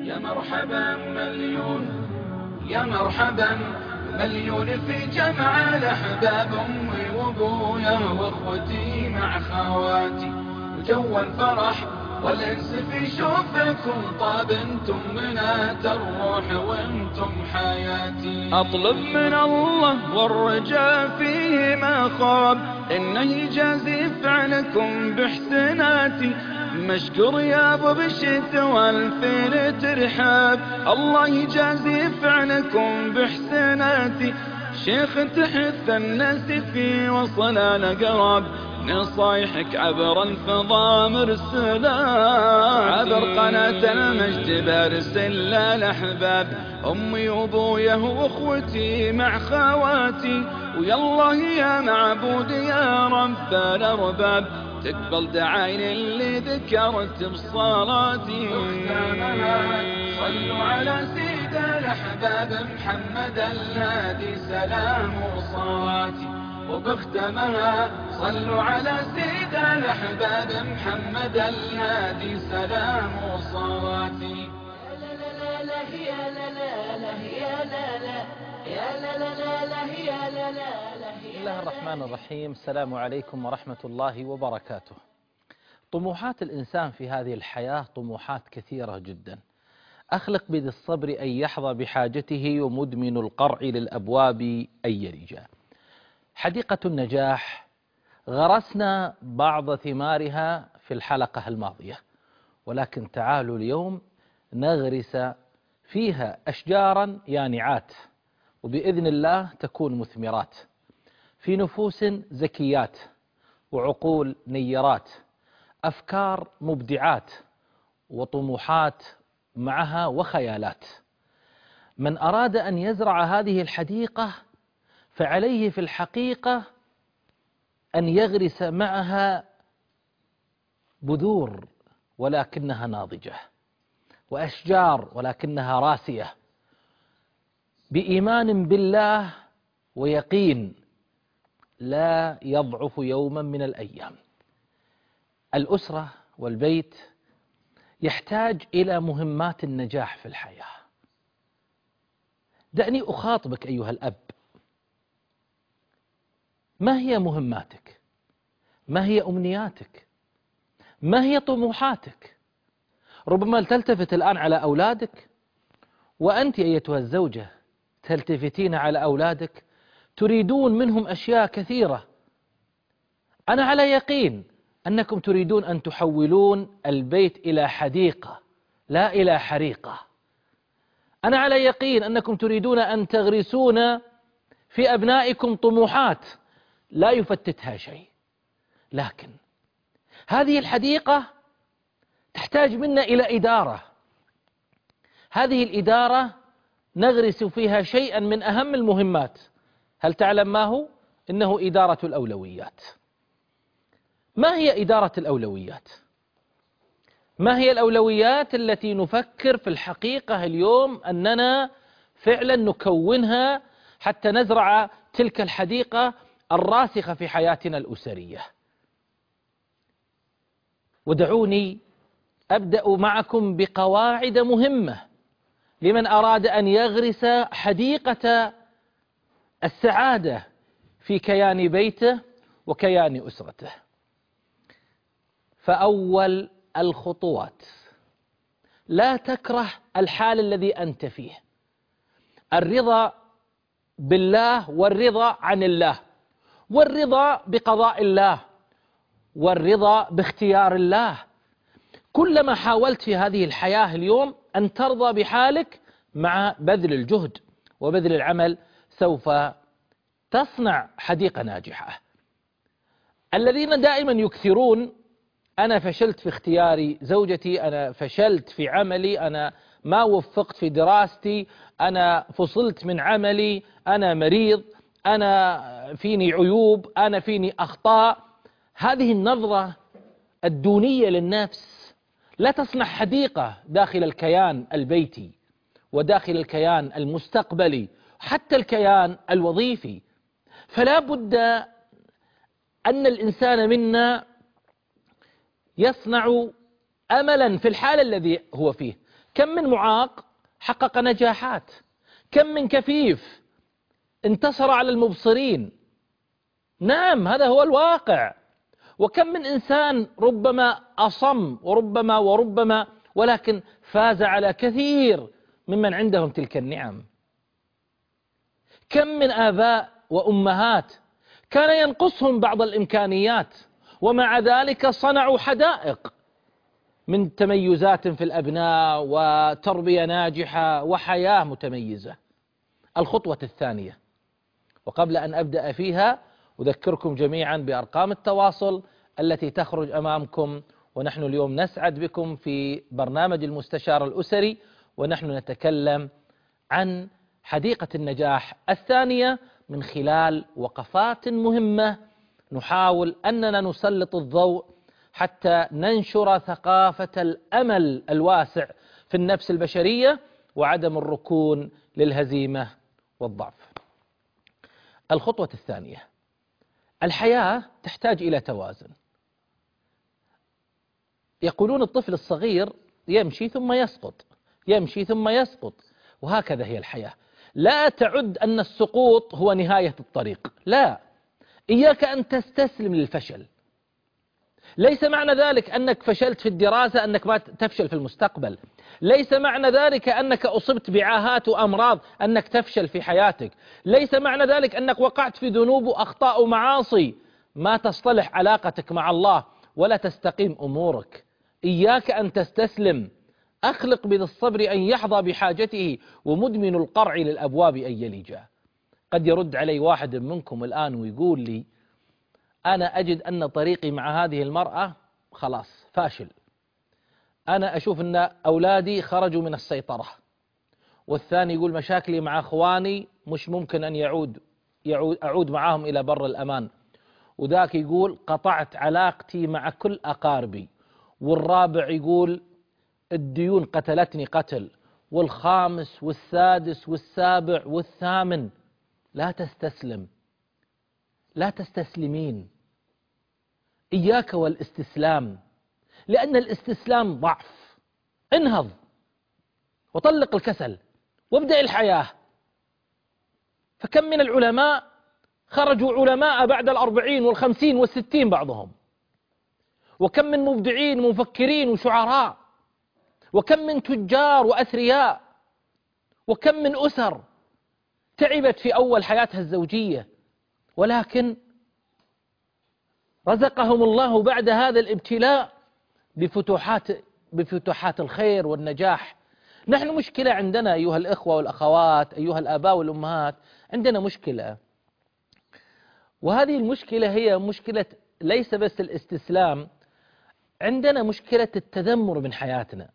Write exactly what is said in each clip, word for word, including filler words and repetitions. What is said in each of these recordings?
يا مرحبا مليون يا مرحبا مليون في جمع الأحباب، أمي وأبويا وأخوتي مع خواتي، وجو الفرح والأنس في شوفكم طاب، انتم منات الروح وانتم حياتي. أطلب من الله والرجاء فيه ما خاب، إنه يجازي فعلكم بإحساناتي، مشكور يا ابو بشت والفين ترحاب، الله يجازي فعلكم بإحساناتي، شيخ تحث الناس في وصل الأقراب، نصايحك عبر الفضاء مرسلة، عبر قناة المجد برسل للأحباب، أمي وأبويا وأخوتي مع خواتي، ويا الله يا معبود يا رب الأرباب، تقبل دعاين اللي ذكرت بصلاتي. صلوا على سيد الأحباب محمد الهادي سلام وصلاتي، وبختمها صلوا على سيد الأحباب محمد الهادي سلام وصلاتي. يا لا لا لا يا لا لا لا يا لا لا يا لا لا لا يا لا لا لا. بسم الله الرحمن الرحيم. السلام عليكم ورحمة الله وبركاته. طموحات الإنسان في هذه الحياة طموحات كثيرة جدا. أخلق بذي الصبر أن يحظى بحاجته، ومدمن القرع للأبواب أن يرجا. حديقة النجاح غرسنا بعض ثمارها في الحلقة الماضية، ولكن تعالوا اليوم نغرس فيها أشجارا يانعات، وبإذن الله تكون مثمرات في نفوس زكيات، وعقول نيرات، أفكار مبدعات، وطموحات معها وخيالات. من أراد أن يزرع هذه الحديقة فعليه في الحقيقة أن يغرس معها بذور ولكنها ناضجة، وأشجار ولكنها راسية، بإيمان بالله ويقين لا يضعف يوما من الأيام. الأسرة والبيت يحتاج إلى مهمات النجاح في الحياة. دعني أخاطبك أيها الأب، ما هي مهماتك؟ ما هي أمنياتك؟ ما هي طموحاتك؟ ربما تلتفت الآن على أولادك، وأنت أيتها الزوجة تلتفتين على أولادك، تريدون منهم أشياء كثيرة. أنا على يقين أنكم تريدون أن تحولون البيت إلى حديقة لا إلى حريقة. أنا على يقين أنكم تريدون أن تغرسون في أبنائكم طموحات لا يفتتها شيء، لكن هذه الحديقة تحتاج منا إلى إدارة. هذه الإدارة نغرس فيها شيئا من أهم المهمات. هل تعلم ما هو؟ إنه إدارة الأولويات. ما هي إدارة الأولويات؟ ما هي الأولويات التي نفكر في الحقيقة اليوم أننا فعلا نكونها حتى نزرع تلك الحديقة الراسخة في حياتنا الأسرية؟ ودعوني أبدأ معكم بقواعد مهمة لمن أراد أن يغرس حديقة السعادة في كيان بيته وكيان أسرته. فأول الخطوات: لا تكره الحال الذي أنت فيه. الرضا بالله، والرضا عن الله، والرضا بقضاء الله، والرضا باختيار الله. كلما حاولت في هذه الحياة اليوم أن ترضى بحالك مع بذل الجهد وبذل العمل، سوف تصنع حديقة ناجحة. الذين دائما يكثرون: أنا فشلت في اختيار زوجتي، أنا فشلت في عملي، أنا ما وفقت في دراستي، أنا فصلت من عملي، أنا مريض، أنا فيني عيوب، أنا فيني أخطاء. هذه النظرة الدونية للنفس لا تصنع حديقة داخل الكيان البيتي وداخل الكيان المستقبلي، حتى الكيان الوظيفي. فلا بد أن الإنسان منا يصنع أملا في الحال الذي هو فيه. كم من معاق حقق نجاحات، كم من كفيف انتصر على المبصرين. نعم هذا هو الواقع. وكم من إنسان ربما أصم وربما وربما ولكن فاز على كثير ممن عندهم تلك النعم. كم من آباء وأمهات كان ينقصهم بعض الإمكانيات ومع ذلك صنعوا حدائق من تميزات في الأبناء وتربية ناجحة وحياة متميزة. الخطوة الثانية، وقبل أن أبدأ فيها أذكركم جميعا بأرقام التواصل التي تخرج أمامكم، ونحن اليوم نسعد بكم في برنامج المستشار الأسري، ونحن نتكلم عن حديقة النجاح الثانية من خلال وقفات مهمة نحاول أننا نسلط الضوء حتى ننشر ثقافة الأمل الواسع في النفس البشرية وعدم الركون للهزيمة والضعف. الخطوة الثانية، الحياة تحتاج إلى توازن. يقولون الطفل الصغير يمشي ثم يسقط، يمشي ثم يسقط، وهكذا هي الحياة. لا تعد أن السقوط هو نهاية الطريق، لا، إياك أن تستسلم للفشل. ليس معنى ذلك أنك فشلت في الدراسة أنك ما تفشل في المستقبل، ليس معنى ذلك أنك أصبت بعاهات وأمراض أنك تفشل في حياتك، ليس معنى ذلك أنك وقعت في ذنوب وأخطاء ومعاصي ما تصطلح علاقتك مع الله ولا تستقيم أمورك. إياك أن تستسلم. أخلق بذي الصبر أن يحظى بحاجته ومدمن القرع للأبواب أن يلجا. قد يرد علي واحد منكم الآن ويقول لي أنا أجد أن طريقي مع هذه المرأة خلاص فاشل، أنا أشوف أن أولادي خرجوا من السيطرة، والثاني يقول مشاكلي مع أخواني مش ممكن أن يعود, يعود أعود معهم إلى بر الأمان، وذاك يقول قطعت علاقتي مع كل أقاربي، والرابع يقول الديون قتلتني قتل، والخامس والسادس والسابع والثامن. لا تستسلم، لا تستسلمين. إياك والاستسلام، لأن الاستسلام ضعف. انهض وطلق الكسل وابدأ الحياة. فكم من العلماء خرجوا علماء بعد الأربعين والخمسين والستين بعضهم، وكم من مبدعين ومفكرين وشعراء، وكم من تجار وأثرياء، وكم من أسر تعبت في أول حياتها الزوجية ولكن رزقهم الله بعد هذا الابتلاء بفتوحات بفتوحات الخير والنجاح. نحن مشكلة عندنا أيها الإخوة والأخوات، أيها الآباء والأمهات، عندنا مشكلة، وهذه المشكلة هي مشكلة ليس بس الاستسلام، عندنا مشكلة التذمر من حياتنا.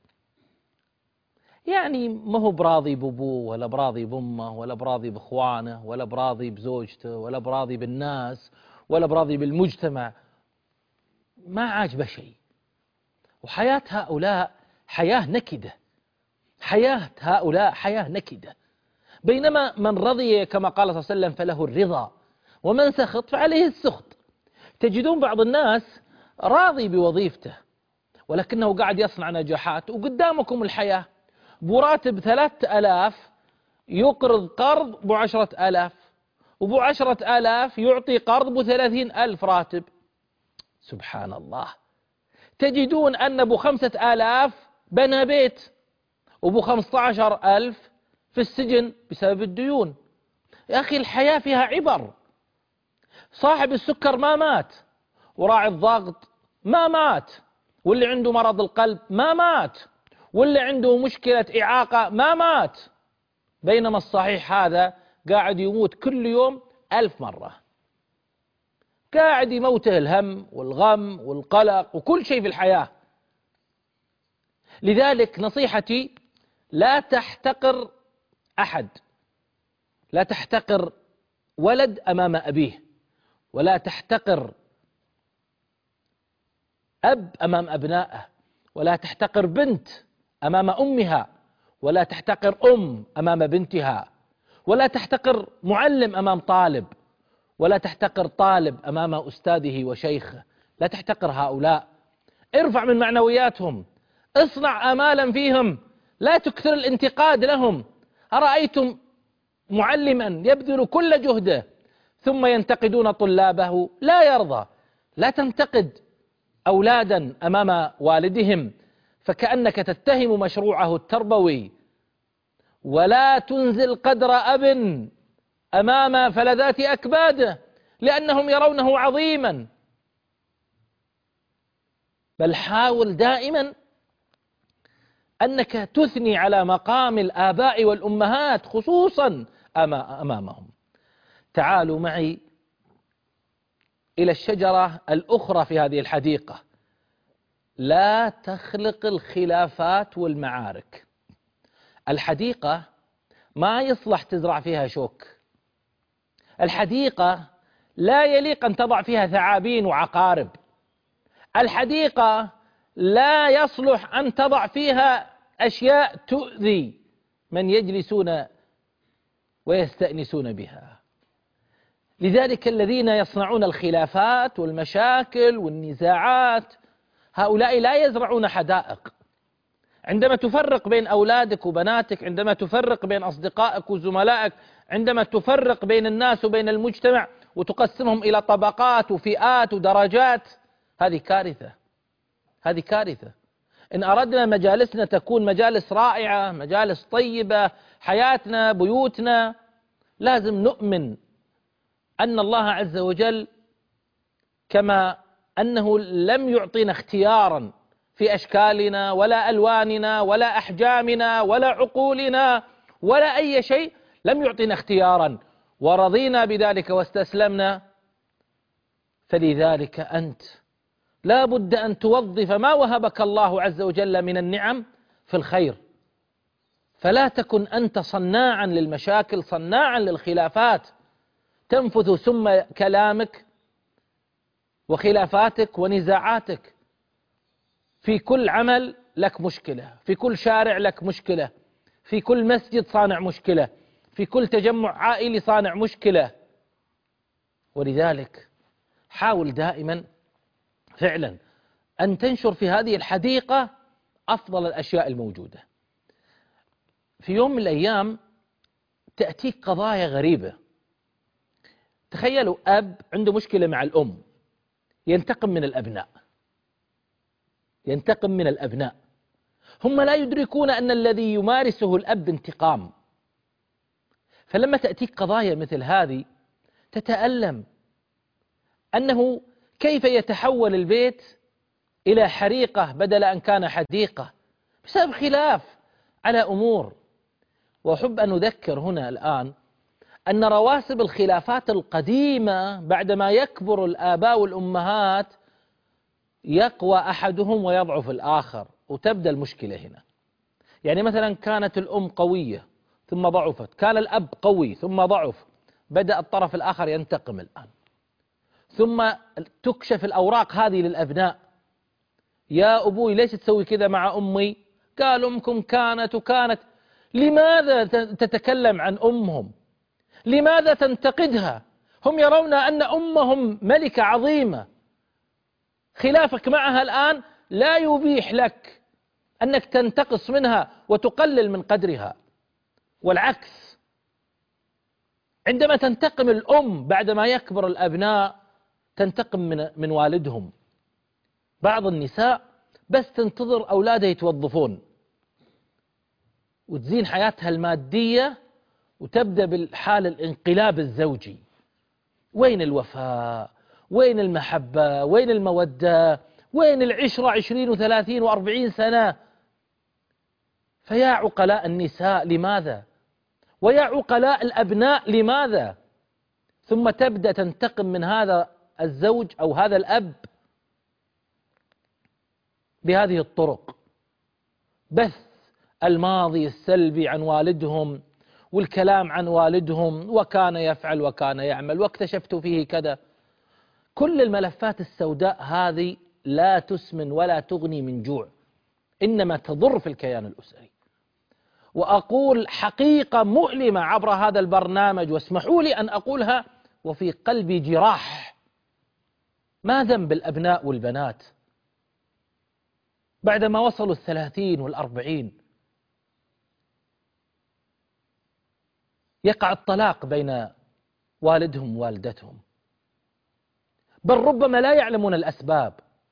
يعني ما هو براضي بأبوه ولا براضي بأمه ولا براضي بإخوانه ولا براضي بزوجته ولا براضي بالناس ولا براضي بالمجتمع، ما عاجبه شيء. وحياة هؤلاء حياة نكدة، حياة هؤلاء حياة نكدة. بينما من رضي كما قال صلى الله عليه وسلم فله الرضا، ومن سخط فعليه السخط. تجدون بعض الناس راضي بوظيفته ولكنه قاعد يصنع نجاحات، وقدامكم الحياة براتب ثلاثة آلاف يقرض قرض بعشرة آلاف، وبعشرة آلاف يعطي قرض بثلاثين ألف راتب. سبحان الله. تجدون أن بخمسة آلاف بنى بيت، وبو خمسة عشر ألف في السجن بسبب الديون. يا أخي الحياة فيها عبر. صاحب السكر ما مات، وراعي الضغط ما مات، واللي عنده مرض القلب ما مات، واللي عنده مشكلة إعاقة ما مات، بينما الصحيح هذا قاعد يموت كل يوم ألف مرة، قاعد يموته الهم والغم والقلق وكل شيء في الحياة. لذلك نصيحتي لا تحتقر أحد، لا تحتقر ولد أمام أبيه، ولا تحتقر أب أمام أبنائه، ولا تحتقر بنت أمام أمها، ولا تحتقر أم أمام بنتها، ولا تحتقر معلم أمام طالب، ولا تحتقر طالب أمام أستاذه وشيخه. لا تحتقر هؤلاء، ارفع من معنوياتهم، اصنع آمالا فيهم لا تكثر الانتقاد لهم. أرأيتم معلما يبذل كل جهده ثم ينتقدون طلابه؟ لا يرضى. لا تنتقد أولادا أمام والدهم فكأنك تتهم مشروعه التربوي، ولا تنزل قدر أب أمام فلذات أكباده لأنهم يرونه عظيما، بل حاول دائما أنك تثني على مقام الآباء والأمهات خصوصا أمامهم. تعالوا معي إلى الشجرة الأخرى في هذه الحديقة. لا تخلق الخلافات والمعارك. الحديقة ما يصلح تزرع فيها شوك. الحديقة لا يليق أن تضع فيها ثعابين وعقارب. الحديقة لا يصلح أن تضع فيها أشياء تؤذي من يجلسون ويستأنسون بها. لذلك الذين يصنعون الخلافات والمشاكل والنزاعات هؤلاء لا يزرعون حدائق. عندما تفرق بين أولادك وبناتك، عندما تفرق بين أصدقائك وزملائك، عندما تفرق بين الناس وبين المجتمع وتقسمهم إلى طبقات وفئات ودرجات، هذه كارثة. هذه كارثة. إن أردنا مجالسنا تكون مجالس رائعة، مجالس طيبة، حياتنا، بيوتنا، لازم نؤمن أن الله عز وجل كما أنه لم يعطينا اختيارا في أشكالنا ولا ألواننا ولا أحجامنا ولا عقولنا ولا أي شيء، لم يعطينا اختيارا ورضينا بذلك واستسلمنا، فلذلك أنت لا بد أن توظف ما وهبك الله عز وجل من النعم في الخير. فلا تكن أنت صناعا للمشاكل، صناعا للخلافات، تنفث سم كلامك وخلافاتك ونزاعاتك. في كل عمل لك مشكلة، في كل شارع لك مشكلة، في كل مسجد صانع مشكلة، في كل تجمع عائلي صانع مشكلة. ولذلك حاول دائما فعلا أن تنشر في هذه الحديقة أفضل الأشياء الموجودة. في يوم من الأيام تأتيك قضايا غريبة. تخيلوا أب عنده مشكلة مع الأم، ينتقم من الأبناء، ينتقم من الأبناء. هم لا يدركون أن الذي يمارسه الأب انتقام. فلما تأتيك قضايا مثل هذه تتألم، أنه كيف يتحول البيت إلى حريقة بدل أن كان حديقة بسبب خلاف على أمور. وأحب أن أذكر هنا الآن أن رواسب الخلافات القديمة بعدما يكبر الآباء والأمهات يقوى أحدهم ويضعف الآخر، وتبدأ المشكلة هنا. يعني مثلا كانت الأم قوية ثم ضعفت، كان الأب قوي ثم ضعف، بدأ الطرف الآخر ينتقم الآن. ثم تكشف الأوراق هذه للأبناء: يا أبوي ليش تسوي كذا مع أمي؟ قال أمكم كانت وكانت. لماذا تتكلم عن أمهم؟ لماذا تنتقدها؟ هم يرون أن أمهم ملكة عظيمة. خلافك معها الآن لا يبيح لك أنك تنتقص منها وتقلل من قدرها، والعكس. عندما تنتقم الأم بعدما يكبر الأبناء تنتقم من من والدهم. بعض النساء بس تنتظر أولادها يتوظفون وتزين حياتها المادية وتبدأ بالحال الانقلاب الزوجي. وين الوفاء؟ وين المحبة؟ وين المودة؟ وين العشرة عشرين وثلاثين وأربعين سنة؟ فيا عقلاء النساء لماذا؟ ويا عقلاء الأبناء لماذا؟ ثم تبدأ تنتقم من هذا الزوج أو هذا الأب بهذه الطرق، بث الماضي السلبي عن والدهم والكلام عن والدهم، وكان يفعل وكان يعمل واكتشفت فيه كذا. كل الملفات السوداء هذه لا تسمن ولا تغني من جوع، إنما تضر في الكيان الأسري. وأقول حقيقة مؤلمة عبر هذا البرنامج، واسمحوا لي أن أقولها وفي قلبي جراح: ما ذنب الأبناء والبنات بعدما وصلوا الثلاثين والأربعين يقع الطلاق بين والدهم ووالدتهم، بل ربما لا يعلمون الأسباب،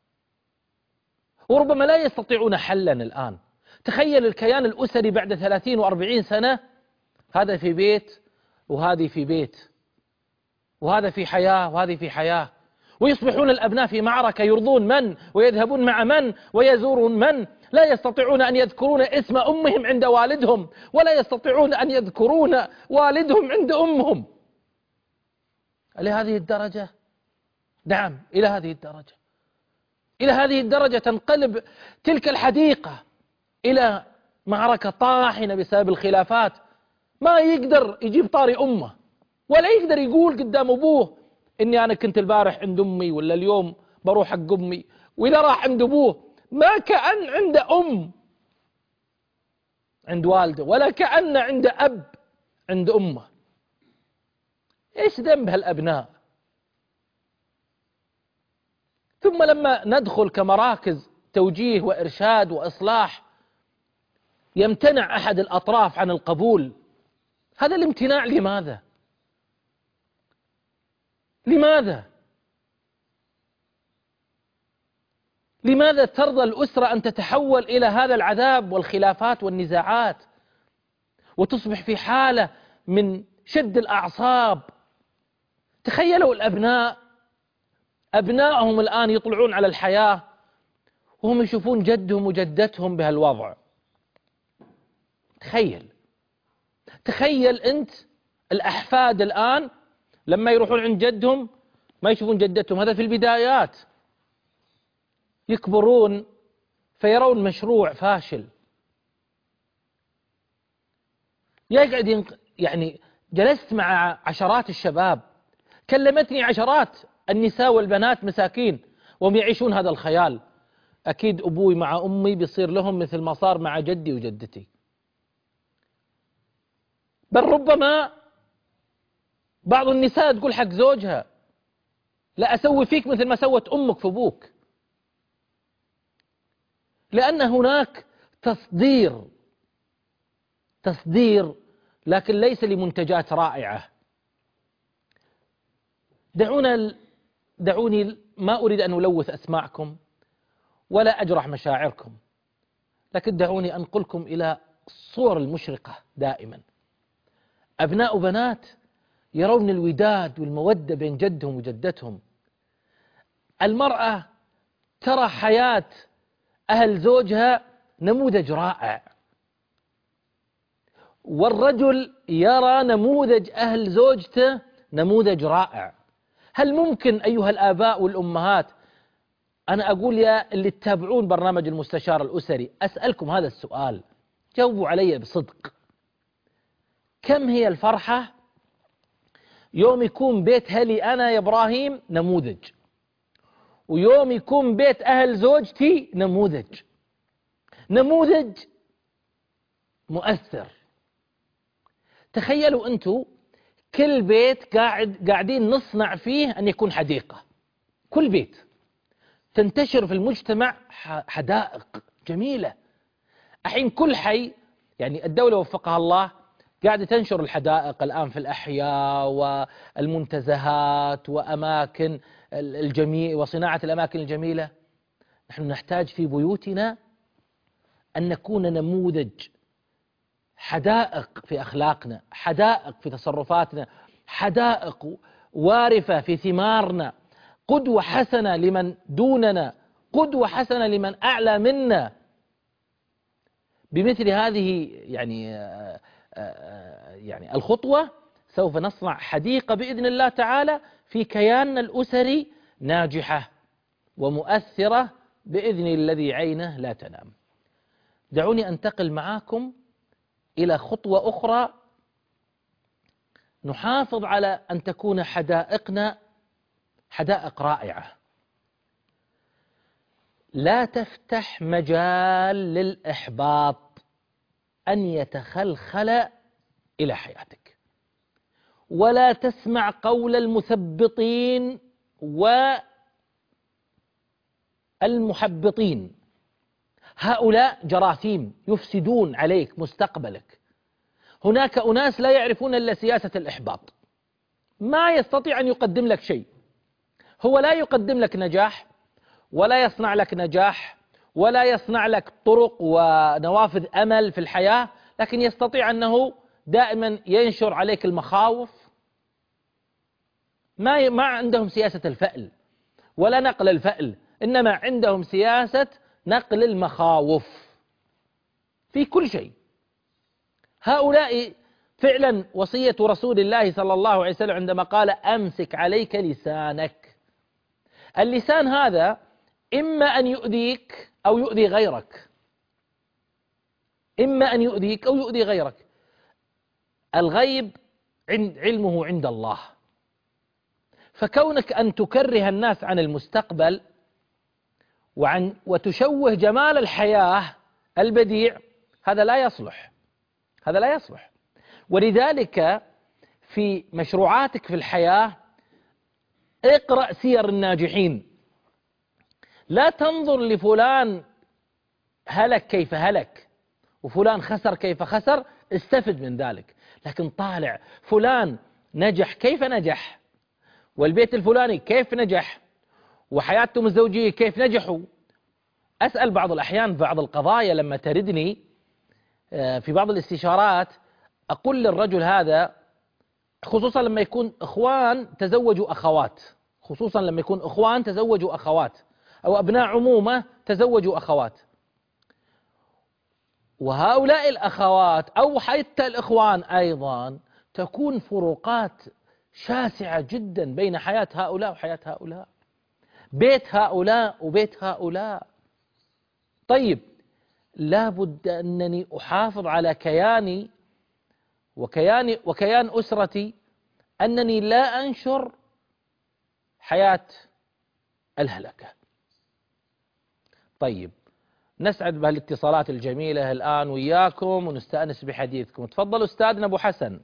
وربما لا يستطيعون حلا الآن. تخيل الكيان الأسري بعد ثلاثين وأربعين سنة، هذا في بيت وهذه في بيت، وهذا في حياة وهذه في حياة، ويصبحون الأبناء في معركة، يرضون من ويذهبون مع من ويزورون من، لا يستطيعون أن يذكرون اسم أمهم عند والدهم، ولا يستطيعون أن يذكرون والدهم عند أمهم. إلى هذه الدرجة؟ نعم، إلى هذه الدرجة. إلى هذه الدرجة تنقلب تلك الحديقة إلى معركة طاحنة بسبب الخلافات. ما يقدر يجيب طاري أمه، ولا يقدر يقول قدام أبوه إني أنا كنت البارح عند أمي، ولا اليوم بروح حق أمي، وإذا راح عند أبوه ما كأن عند أم عند والده، ولا كأن عند أب عند أمه. إيش ذنب هالأبناء؟ ثم لما ندخل كمراكز توجيه وإرشاد وإصلاح، يمتنع أحد الأطراف عن القبول. هذا الامتناع لماذا؟ لماذا؟ لماذا ترضى الأسرة أن تتحول إلى هذا العذاب والخلافات والنزاعات، وتصبح في حالة من شد الأعصاب؟ تخيلوا الأبناء، أبنائهم الآن يطلعون على الحياة وهم يشوفون جدهم وجدتهم بهالوضع. تخيل تخيل أنت الأحفاد الآن لما يروحون عند جدهم ما يشوفون جدتهم. هذا في البدايات، يكبرون فيرون مشروع فاشل. يقعد ينق... يعني جلست مع عشرات الشباب، كلمتني عشرات النساء والبنات مساكين وهم يعيشون هذا الخيال. أكيد أبوي مع أمي بيصير لهم مثل ما صار مع جدي وجدتي. بل ربما بعض النساء تقول حق زوجها لا أسوي فيك مثل ما سوت أمك في أبوك، لأن هناك تصدير تصدير لكن ليس لمنتجات رائعة. دعونا دعوني ما أريد أن ألوث أسماعكم ولا أجرح مشاعركم، لكن دعوني أنقلكم إلى الصور المشرقة. دائما أبناء وبنات يرون الوداد والمودة بين جدهم وجدتهم. المرأة ترى حياة أهل زوجها نموذج رائع، والرجل يرى نموذج أهل زوجته نموذج رائع. هل ممكن أيها الآباء والأمهات، أنا أقول يا اللي تتابعون برنامج المستشار الأسري، أسألكم هذا السؤال، جاوبوا علي بصدق. كم هي الفرحة يوم يكون بيت هلي أنا يا إبراهيم نموذج، ويوم يكون بيت أهل زوجتي نموذج، نموذج مؤثر. تخيلوا أنتوا كل بيت قاعد قاعدين نصنع فيه أن يكون حديقة، كل بيت تنتشر في المجتمع حدائق جميلة. الحين كل حي، يعني الدولة وفقها الله، قاعدة تنشر الحدائق الآن في الأحياء والمنتزهات وأماكن الجميل وصناعة الأماكن الجميلة. نحن نحتاج في بيوتنا أن نكون نموذج، حدائق في أخلاقنا، حدائق في تصرفاتنا، حدائق وارفة في ثمارنا، قدوة حسنة لمن دوننا، قدوة حسنة لمن أعلى منا. بمثل هذه يعني يعني الخطوة سوف نصنع حديقة بإذن الله تعالى في كياننا الأسري ناجحة ومؤثرة بإذن الذي عينه لا تنام. دعوني أنتقل معاكم إلى خطوة أخرى نحافظ على أن تكون حدائقنا حدائق رائعة، لا تفتح مجال للإحباط أن يتخلخل إلى حياتك، ولا تسمع قول المثبطين والمحبطين. هؤلاء جراثيم يفسدون عليك مستقبلك، هناك أناس لا يعرفون إلا سياسة الإحباط، ما يستطيع أن يقدم لك شيء، هو لا يقدم لك نجاح ولا يصنع لك نجاح ولا يصنع لك طرق ونوافذ أمل في الحياة، لكن يستطيع أنه دائما ينشر عليك المخاوف. ما ما عندهم سياسة الفأل ولا نقل الفأل، إنما عندهم سياسة نقل المخاوف في كل شيء. هؤلاء فعلا وصية رسول الله صلى الله عليه وسلم عندما قال أمسك عليك لسانك. اللسان هذا إما أن يؤذيك أو يؤذي غيرك، إما أن يؤذيك أو يؤذي غيرك. الغيب عند علمه عند الله، فكونك أن تكره الناس عن المستقبل وعن وتشوه جمال الحياة البديع، هذا لا يصلح، هذا لا يصلح. ولذلك في مشروعاتك في الحياة اقرأ سير الناجحين، لا تنظر لفلان هلك كيف هلك وفلان خسر كيف خسر، استفد من ذلك، لكن طالع فلان نجح كيف نجح، والبيت الفلاني كيف نجح، وحياتهم الزوجية كيف نجحوا. أسأل بعض الأحيان بعض القضايا لما تردني في بعض الاستشارات، أقول للرجل هذا، خصوصا لما يكون إخوان تزوجوا أخوات، خصوصا لما يكون إخوان تزوجوا أخوات أو أبناء عمومة تزوجوا أخوات، وهؤلاء الأخوات أو حتى الإخوان أيضا تكون فروقات شاسعة جدا بين حياة هؤلاء وحياة هؤلاء، بيت هؤلاء وبيت هؤلاء. طيب لا بد أنني أحافظ على كياني وكيان وكيان أسرتي، أنني لا أنشر حياة الهلكة. طيب نسعد بهالاتصالات الجميلة الآن وياكم ونستأنس بحديثكم. تفضل أستاذنا أبو حسن.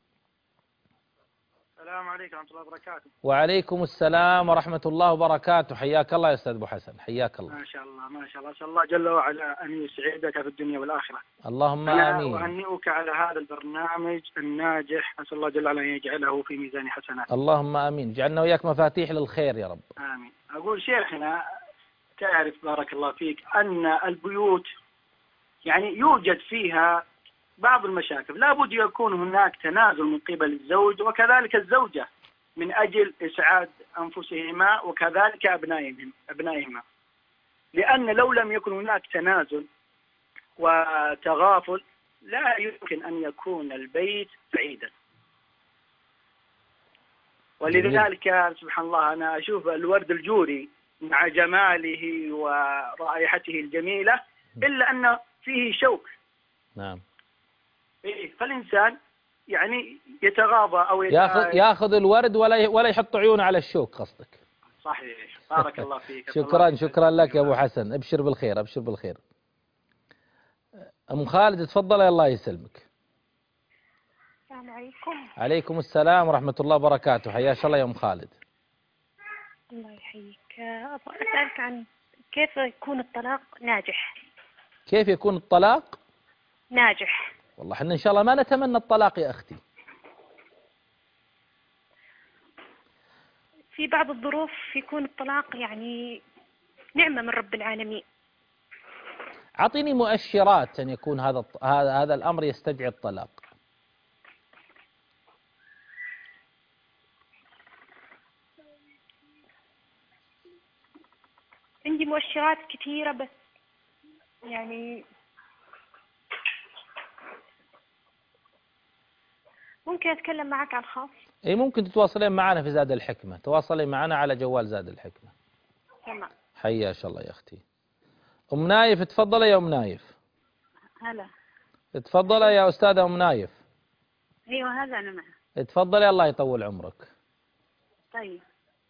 السلام عليكم ورحمة الله وبركاته. وعليكم السلام ورحمة الله وبركاته، حياك الله يا أستاذ أبو حسن، حياك الله. ما شاء الله ما شاء الله، أسأل الله جل وعلا أن يسعدك في الدنيا والآخرة. اللهم أنا آمين. أهنئك على هذا البرنامج الناجح، أسأل الله جل وعلا أن يجعله في ميزان حسنات. اللهم آمين، جعلنا وياك مفاتيح للخير يا رب. آمين. أقول شيخنا، تعرف بارك الله فيك أن البيوت يعني يوجد فيها بعض المشاكل، لا بد يكون هناك تنازل من قبل الزوج وكذلك الزوجة من أجل إسعاد أنفسهما وكذلك أبنائهم أبنائهما، لأن لو لم يكن هناك تنازل وتغافل لا يمكن أن يكون البيت سعيدا. ولذلك سبحان الله أنا أشوف الورد الجوري مع جماله ورائحته الجميلة إلا أن فيه شوك. نعم. فالإنسان يعني يتغاضى أو ياخذ ياخذ الورد ولا ولا يحط عيونه على الشوك قصدك. صحيح. بارك الله فيك. شكرا شكرا لك يا أبو حسن، أبشر بالخير أبشر بالخير. أم خالد تفضل، يا الله يسلمك. السلام عليكم. عليكم السلام ورحمة الله وبركاته، حياك الله يا أم خالد. الله يحييك. أبغى أسألك عن كيف يكون الطلاق ناجح. كيف يكون الطلاق ناجح؟ والله احنا إن شاء الله ما نتمنى الطلاق يا أختي. في بعض الظروف يكون الطلاق يعني نعمة من رب العالمين. أعطيني مؤشرات أن يكون هذا هذا هذا الأمر يستدعي الطلاق. عندي مؤشرات كثيرة بس يعني ممكن أتكلم معك على الخاص؟ اي ممكن تتواصلين معنا في زاد الحكمة، تواصلي معنا على جوال زاد الحكمة. تمام. حيا شاء الله يا أختي. أم نايف تفضلي يا أم نايف. هلا. تفضلي يا أستاذة أم نايف. أيوة هذا أنا معه. تفضلي الله يطول عمرك. طيب.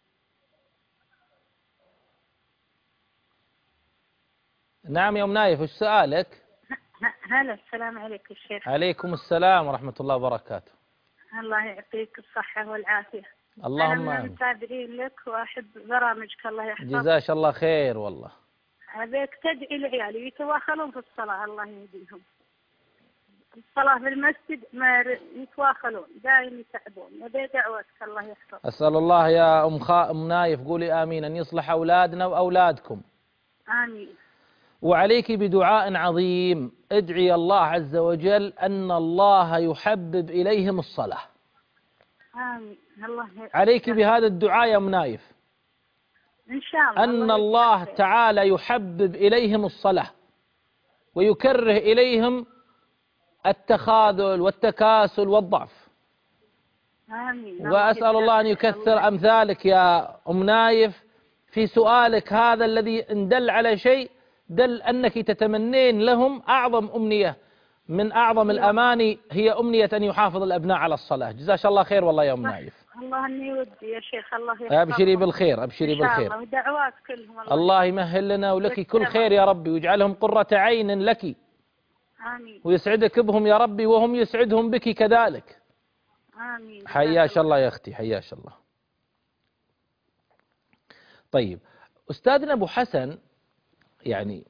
نعم يا أم نايف، وش سؤالك؟ هلا، السلام عليكم الشيخ. عليكم السلام ورحمة الله وبركاته. الله يعطيك الصحة والعافية. اللهم أنا من آمين. المتابعين لك وأحب برامجك، الله يحفظك. جزاش الله خير والله. أبيك تدعي لعيالي يتواصلون في الصلاة، الله يهديهم. الصلاة في المسجد ما ر- يتواخلون دائما يتعبون، وذي دعوتك الله يحفظ. أسأل الله يا أم, خا... أم نايف قولي آمين أن يصلح أولادنا وأولادكم. آمين. وعليك بدعاء عظيم، ادعي الله عز وجل أن الله يحبب إليهم الصلاة. آمين. الله ي- عليك بهذا الدعاء يا أم نايف، إن شاء الله. أن الله الله يجزاك. تعالى يحبب إليهم الصلاة ويكره إليهم التخاذل والتكاسل والضعف. آمين. وأسأل الله أن يكثر أمثالك يا أم نايف في سؤالك هذا الذي إن دل على شيء دل أنك تتمنين لهم أعظم أمنية من أعظم الأماني، هي أمنية أن يحافظ الأبناء على الصلاة. جزاك الله خير والله يا أم نايف. الله اني ودي يا شيخ. الله يحفظكم. أبشري بالخير، أبشري إن شاء بالخير. الله، ودعوات كلهم. الله, الله يمهل لنا ولك كل خير يا ربي، ويجعلهم قرة عين لك، آمين. ويسعدك بهم يا ربي وهم يسعدهم بك كذلك. آمين. حياش الله يا أختي، حياش الله. طيب أستاذنا أبو حسن يعني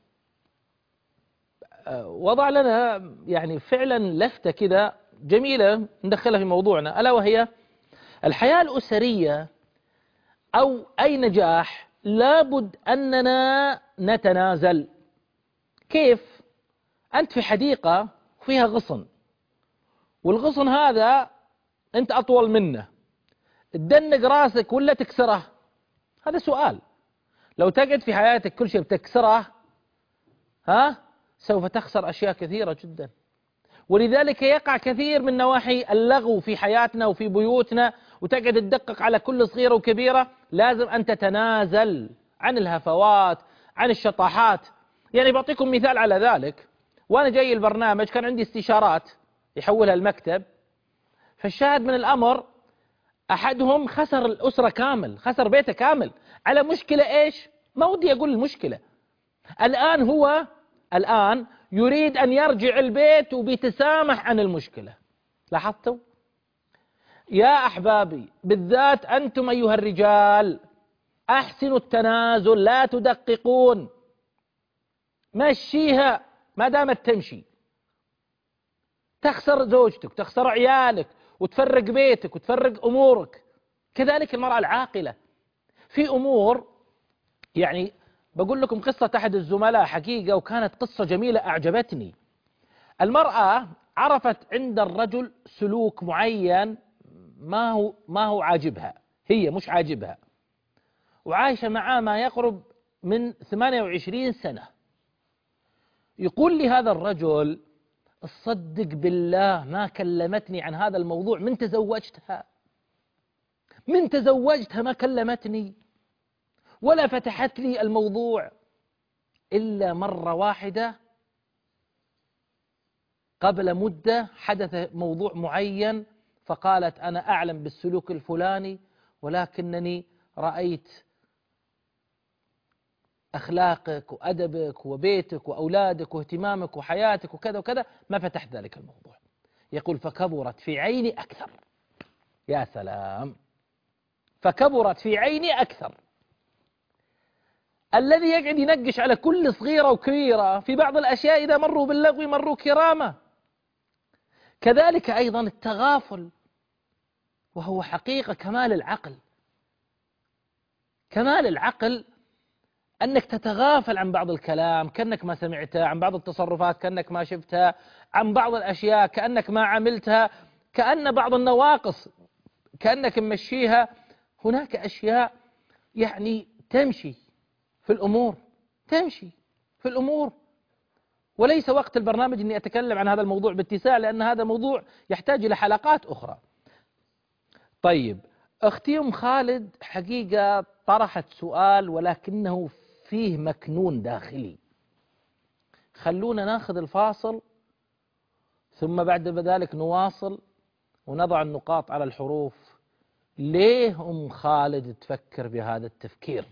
آه، وضع لنا يعني فعلا لفتة كده جميلة ندخلها في موضوعنا، ألا وهي الحياة الأسرية أو أي نجاح لابد أننا نتنازل. كيف؟ أنت في حديقة فيها غصن، والغصن هذا أنت أطول منه، تدنق راسك ولا تكسره؟ هذا سؤال. لو تقعد في حياتك كل شيء بتكسره ها سوف تخسر أشياء كثيرة جدا. ولذلك يقع كثير من نواحي اللغو في حياتنا وفي بيوتنا، وتقعد تدقق على كل صغيرة وكبيرة. لازم أن تتنازل عن الهفوات، عن الشطاحات. يعني بعطيكم مثال على ذلك. وأنا جاي البرنامج كان عندي استشارات يحولها المكتب، فالشاهد من الأمر أحدهم خسر الأسرة كامل، خسر بيته كامل على مشكلة إيش؟ ما ودي أقول المشكلة. الآن هو الآن يريد أن يرجع البيت وبيتسامح عن المشكلة. لاحظتوا؟ يا أحبابي بالذات أنتم أيها الرجال أحسنوا التنازل، لا تدققون، مشيها ما دامت تمشي. تخسر زوجتك، تخسر عيالك، وتفرق بيتك وتفرق أمورك. كذلك المرأة العاقلة في أمور. يعني بقول لكم قصة أحد الزملاء حقيقة، وكانت قصة جميلة أعجبتني. المرأة عرفت عند الرجل سلوك معين ما هو ما هو عاجبها، هي مش عاجبها، وعايشة معاه ما يقرب من ثمانية وعشرين سنة. يقول لي هذا الرجل صدق بالله ما كلمتني عن هذا الموضوع من تزوجتها، من تزوجتها ما كلمتني ولا فتحت لي الموضوع إلا مرة واحدة قبل مدة حدث موضوع معين، فقالت أنا أعلم بالسلوك الفلاني ولكنني رأيت أخلاقك وأدبك وبيتك وأولادك واهتمامك وحياتك وكذا وكذا ما فتحت ذلك الموضوع. يقول فكبرت في عيني أكثر. يا سلام، فكبرت في عيني أكثر. الذي يقعد ينقش على كل صغيرة وكبيرة في بعض الأشياء إذا مروا باللغو مروا كرامة. كذلك أيضا التغافل، وهو حقيقة كمال العقل. كمال العقل أنك تتغافل عن بعض الكلام كأنك ما سمعته، عن بعض التصرفات كأنك ما شفتها، عن بعض الأشياء كأنك ما عملتها، كأن بعض النواقص كأنك ممشيها. هناك أشياء يعني تمشي في الأمور، تمشي في الأمور. وليس وقت البرنامج أني أتكلم عن هذا الموضوع باتساع، لأن هذا موضوع يحتاج إلى حلقات أخرى. طيب أختي أم خالد حقيقة طرحت سؤال ولكنه فيه مكنون داخلي. خلونا ناخذ الفاصل ثم بعد ذلك نواصل ونضع النقاط على الحروف. ليه أم خالد تفكر بهذا التفكير؟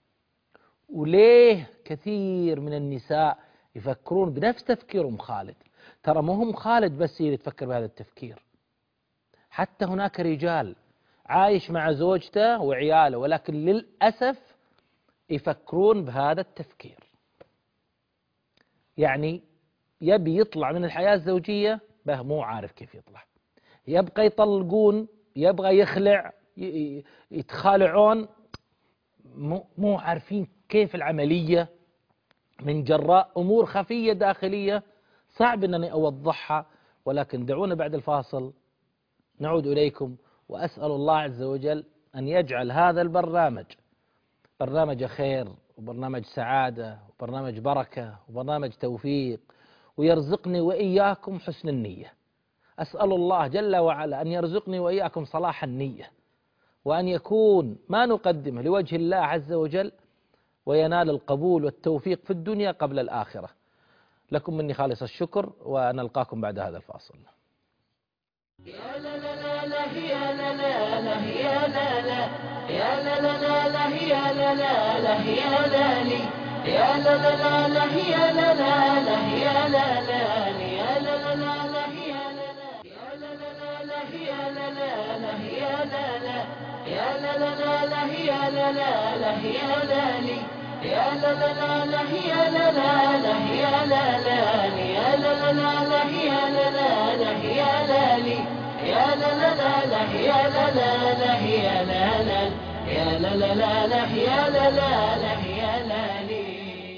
وليه كثير من النساء يفكرون بنفس تفكير أم خالد؟ ترى مو هم خالد بس اللي تفكر بهذا التفكير، حتى هناك رجال عايش مع زوجته وعياله ولكن للأسف يفكرون بهذا التفكير. يعني يبي يطلع من الحياة الزوجية به مو عارف كيف يطلع، يبقى يطلقون، يبغى يخلع، يتخالعون، مو مو عارفين كيف العملية من جراء أمور خفية داخلية صعب أنني أوضحها. ولكن دعونا بعد الفاصل نعود إليكم، وأسأل الله عز وجل أن يجعل هذا البرنامج برنامج خير وبرنامج سعادة وبرنامج بركة وبرنامج توفيق، ويرزقني وإياكم حسن النية. أسأل الله جل وعلا أن يرزقني وإياكم صلاح النية، وأن يكون ما نقدمه لوجه الله عز وجل وينال القبول والتوفيق في الدنيا قبل الآخرة. لكم مني خالص الشكر، ونلقاكم بعد هذا الفاصل. يا لا لا لا لا يا لا لا لا يا لا لا يا لا لا لا لا يا لا لا لا يا لا لي يا لا لا لا لا يا لا لا لا يا لا لا يا لا لا لا لا يا لا لا يا لا لا لا يا لا لا يا لا لا لا يا لا لا لا يا لا لي يا لا لا لا يا لا لا لا يا لا لا يا لا لا لا يا لا لا لا يا لا لي يا لا لا لا يا لا لا لا يا لا لا يا لا لا لا يا لا لا لا يا لا لي.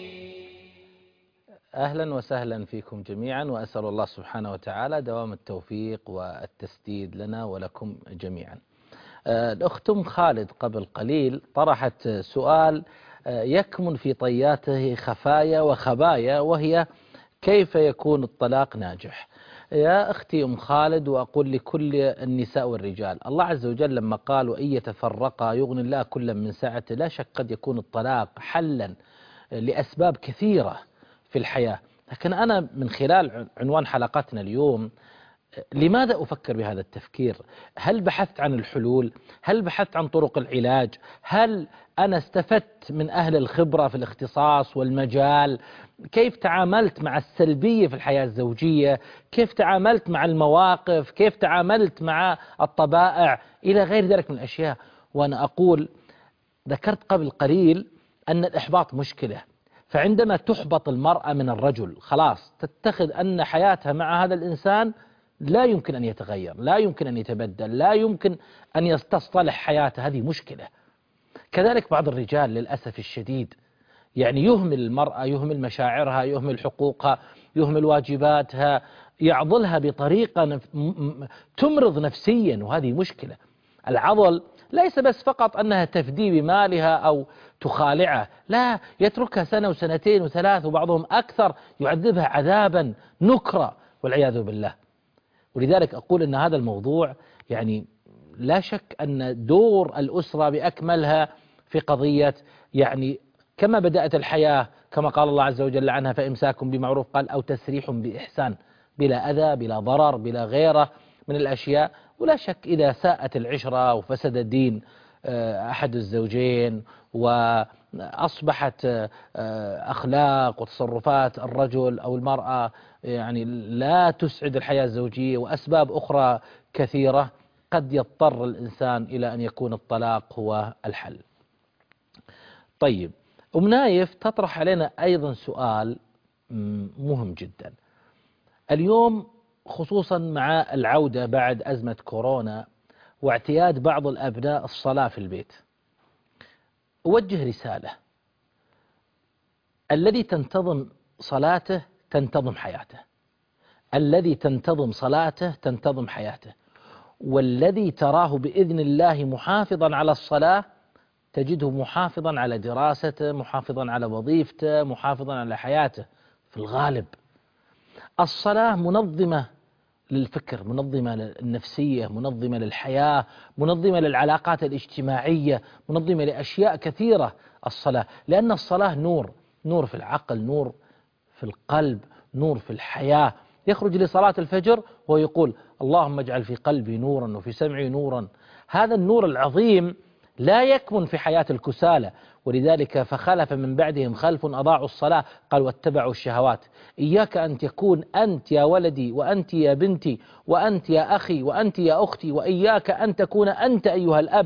أهلا وسهلا فيكم جميعا، وأسأل الله سبحانه وتعالى دوام التوفيق والتسديد لنا ولكم جميعا. الأخت أم خالد قبل قليل طرحت سؤال يكمن في طياته خفايا وخبايا، وهي كيف يكون الطلاق ناجح؟ يا أختي أم خالد، وأقول لكل النساء والرجال، الله عز وجل لما قال وإن يتفرقا يغني الله كلا من سعته، لا شك قد يكون الطلاق حلا لأسباب كثيرة في الحياة. لكن أنا من خلال عنوان حلقتنا اليوم، لماذا أفكر بهذا التفكير؟ هل بحثت عن الحلول؟ هل بحثت عن طرق العلاج؟ هل أنا استفدت من أهل الخبرة في الاختصاص والمجال؟ كيف تعاملت مع السلبية في الحياة الزوجية؟ كيف تعاملت مع المواقف؟ كيف تعاملت مع الطبائع؟ إلى غير ذلك من الأشياء. وأنا أقول، ذكرت قبل قليل أن الإحباط مشكلة، فعندما تحبط المرأة من الرجل خلاص تتخذ أن حياتها مع هذا الإنسان لا يمكن أن يتغير، لا يمكن أن يتبدل، لا يمكن أن يستصلح حياته، هذه مشكلة. كذلك بعض الرجال للأسف الشديد يعني يهمل المرأة، يهمل مشاعرها، يهمل حقوقها، يهمل واجباتها، يعضلها بطريقة نف... تمرض نفسيا، وهذه مشكلة. العضل ليس بس فقط أنها تفدي بمالها أو تخالعه، لا، يتركها سنة وسنتين وثلاث وبعضهم أكثر، يعذبها عذابا نكرة والعياذ بالله. ولذلك أقول أن هذا الموضوع يعني لا شك أن دور الأسرة بأكملها في قضية، يعني كما بدأت الحياة كما قال الله عز وجل عنها فإمساك بمعروف، قال أو تسريح بإحسان، بلا أذى بلا ضرر بلا غيره من الأشياء. ولا شك إذا ساءت العشرة وفسد الدين أحد الزوجين وأصبحت أخلاق وتصرفات الرجل أو المرأة يعني لا تسعد الحياة الزوجية وأسباب أخرى كثيرة، قد يضطر الإنسان إلى أن يكون الطلاق هو الحل. طيب، أم نايف تطرح علينا أيضا سؤال مهم جدا اليوم، خصوصا مع العودة بعد أزمة كورونا واعتياد بعض الأبناء الصلاة في البيت. أوجه رسالة: الذي تنتظم صلاته تنتظم حياته، الذي تنتظم صلاته تنتظم حياته، والذي تراه بإذن الله محافظا على الصلاة تجده محافظا على دراسته، محافظا على وظيفته، محافظا على حياته في الغالب. الصلاة منظمة للفكر، منظمة للنفسية، منظمة للحياة، منظمة للعلاقات الاجتماعية، منظمة لأشياء كثيرة الصلاة، لأن الصلاة نور، نور في العقل، نور في القلب، نور في الحياة. يخرج لصلاة الفجر ويقول اللهم اجعل في قلبي نورا وفي سمعي نورا. هذا النور العظيم لا يكمن في حياة الكسالى، ولذلك فخلف من بعدهم خلف أضاعوا الصلاة قال واتبعوا الشهوات. إياك أن تكون أنت يا ولدي وأنت يا بنتي وأنت يا أخي وأنت يا أختي، وإياك أن تكون أنت أيها الأب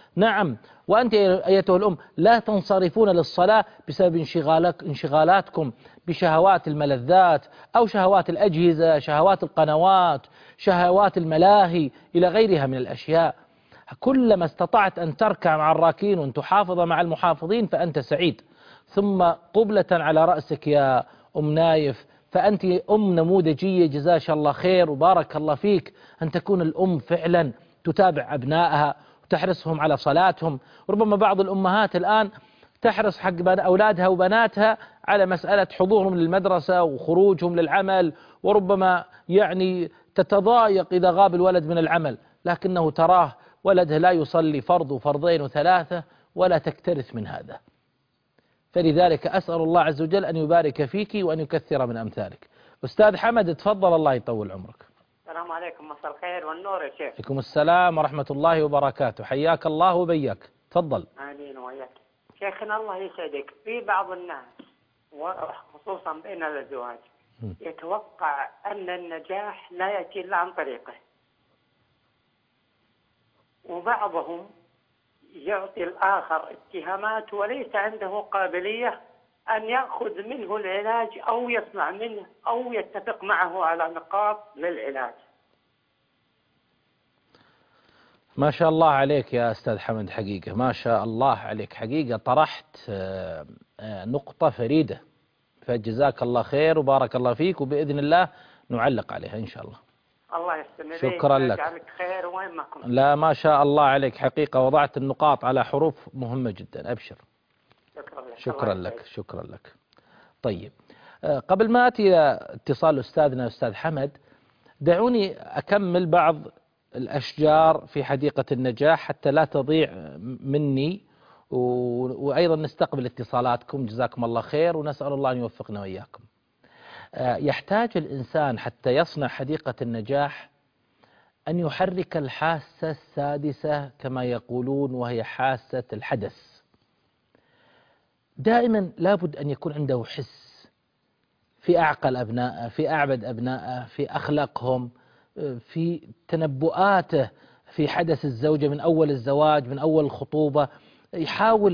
نعم، وأنت أيتها الأم لا تنصرفون للصلاة بسبب انشغالك انشغالاتكم بشهوات الملذات أو شهوات الأجهزة، شهوات القنوات، شهوات الملاهي إلى غيرها من الأشياء. كلما استطعت أن تركع مع الراكين وأن تحافظ مع المحافظين فأنت سعيد. ثم قبلة على رأسك يا أم نايف، فأنت أم نموذجية جزاك الله خير وبارك الله فيك، أن تكون الأم فعلا تتابع أبنائها وتحرصهم على صلاتهم. ربما بعض الأمهات الآن تحرص حق أولادها وبناتها على مسألة حضورهم للمدرسة وخروجهم للعمل، وربما يعني تتضايق إذا غاب الولد من العمل، لكنه تراه ولده لا يصلي فرض وفرضين وثلاثة ولا تكترث من هذا. فلذلك أسأل الله عز وجل أن يبارك فيك وأن يكثر من أمثالك. أستاذ حمد تفضل، الله يطول عمرك. السلام عليكم، مساء الخير والنور يا شيخ. عليكم السلام ورحمة الله وبركاته، حياك الله وبياك، تفضل. آمين وياك. شيخنا الله يسعدك، في بعض الناس وخصوصا بين الأزواج يتوقع أن النجاح لا يأتي إلا عن طريقه، وبعضهم يعطي الآخر اتهامات وليس عنده قابلية أن يأخذ منه العلاج أو يسمع منه أو يتفق معه على نقاط للعلاج. ما شاء الله عليك يا أستاذ حمد، حقيقة ما شاء الله عليك، حقيقة طرحت نقطة فريدة، فجزاك الله خير وبارك الله فيك، وبإذن الله نعلق عليها إن شاء الله. الله يستمر. شكرا لك. يجعلك خير وين ما كنت. لا ما شاء الله عليك، حقيقة وضعت النقاط على حروف مهمة جدا، أبشر. شكرا لك. شكرا لك. شكرا لك. طيب قبل ما أتي اتصال أستاذنا أستاذ حمد، دعوني أكمل بعض الأشجار في حديقة النجاح حتى لا تضيع مني، وأيضا نستقبل اتصالاتكم جزاكم الله خير، ونسأل الله أن يوفقنا وإياكم. يحتاج الإنسان حتى يصنع حديقة النجاح أن يحرك الحاسة السادسة كما يقولون، وهي حاسة الحدث. دائما لابد أن يكون عنده حس في أعقل أبنائه، في أعبد أبنائه، في أخلاقهم، في تنبؤاته في حدث الزوجة من أول الزواج، من أول الخطوبة، يحاول